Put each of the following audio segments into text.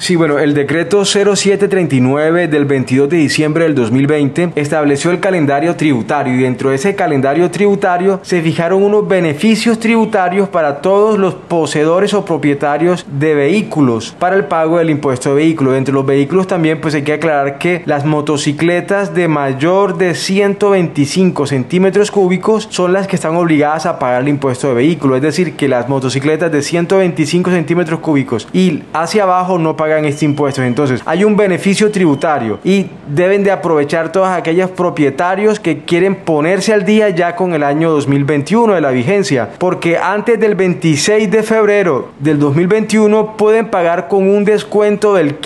Sí, bueno, el decreto 0739 del 22 de diciembre del 2020 estableció el calendario tributario y dentro de ese calendario tributario se fijaron unos beneficios tributarios para todos los poseedores o propietarios de vehículos para el pago del impuesto de vehículo. Entre los vehículos también pues hay que aclarar que las motocicletas de mayor de 125 centímetros cúbicos son las que están obligadas a pagar el impuesto de vehículo, es decir, que las motocicletas de 125 centímetros cúbicos y hacia abajo no pagan este impuesto. Entonces hay un beneficio tributario y deben de aprovechar todos aquellos propietarios que quieren ponerse al día ya con el año 2021 de la vigencia, porque antes del 26 de febrero del 2021 pueden pagar con un descuento del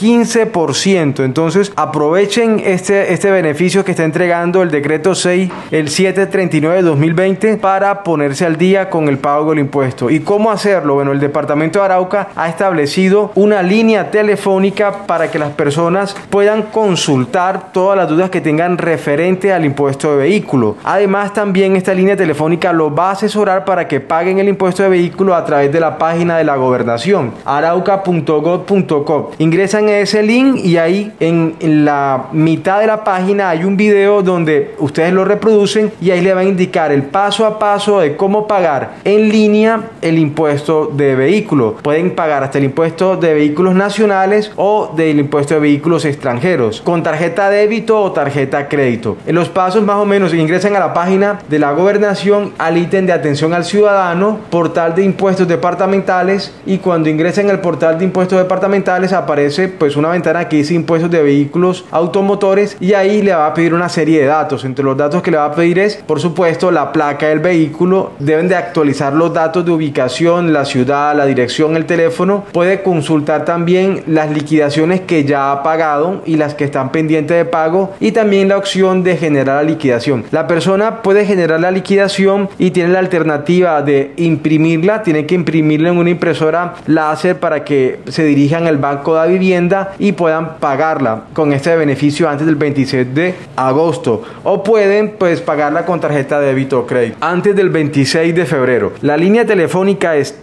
15%. Entonces aprovechen este beneficio que está entregando el decreto 6, el 739 de 2020 para ponerse al día con el pago del impuesto. ¿Y cómo hacerlo? Bueno, el departamento de Arauca ha establecido una línea telefónica para que las personas puedan consultar todas las dudas que tengan referente al impuesto de vehículo. Además, también esta línea telefónica los va a asesorar para que paguen el impuesto de vehículo a través de la página de la gobernación, arauca.gov.co. Ingresan a ese link y ahí en la mitad de la página hay un video donde ustedes lo reproducen y ahí le va a indicar el paso a paso de cómo pagar en línea el impuesto de vehículo. Pueden pagar hasta el impuesto de vehículos nacionales o del impuesto de vehículos extranjeros con tarjeta débito o tarjeta crédito. En los pasos más o menos ingresan a la página de la gobernación, al ítem de atención al ciudadano, portal de impuestos departamentales, y cuando ingresan al portal de impuestos departamentales aparece pues una ventana que dice impuestos de vehículos automotores y ahí le va a pedir una serie de datos. Entre los datos que le va a pedir es, por supuesto, la placa del vehículo. Deben de actualizar los datos de ubicación, la ciudad, la dirección, el teléfono. Puede consultar también las liquidaciones que ya ha pagado y las que están pendientes de pago, y también la opción de generar la liquidación. La persona puede generar la liquidación y tiene la alternativa de imprimirla. Tiene que imprimirla en una impresora láser para que se dirijan al Banco de Vivienda y puedan pagarla con este beneficio antes del 26 de agosto, o pueden pues pagarla con tarjeta de débito o crédito antes del 26 de febrero. La línea telefónica es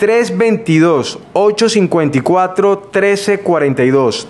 322-854-1342,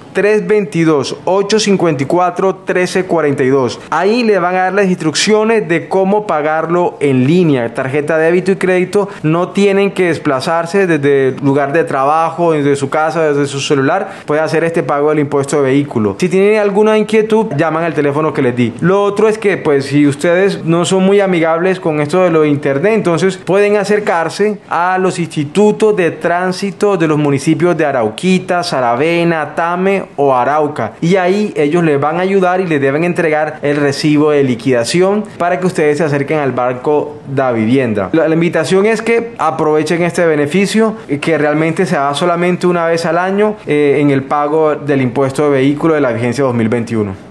322-854-1342. Ahí le van a dar las instrucciones de cómo pagarlo en línea. Tarjeta de débito y crédito, no tienen que desplazarse desde el lugar de trabajo, desde su casa, desde su celular. Puede hacer este pago del impuesto de vehículo. Si tienen alguna inquietud, llaman al teléfono que les di. Lo otro es que pues si ustedes no son muy amigables con esto de lo de internet, entonces pueden acercarse a los institutos de tránsito de los municipios de Arauquita, Saravena, Tame o Arauca, y ahí ellos les van a ayudar y les deben entregar el recibo de liquidación para que ustedes se acerquen al Banco de Vivienda. La invitación es que aprovechen este beneficio que realmente se da solamente una vez al año en el pago del impuesto de vehículo de la vigencia 2021.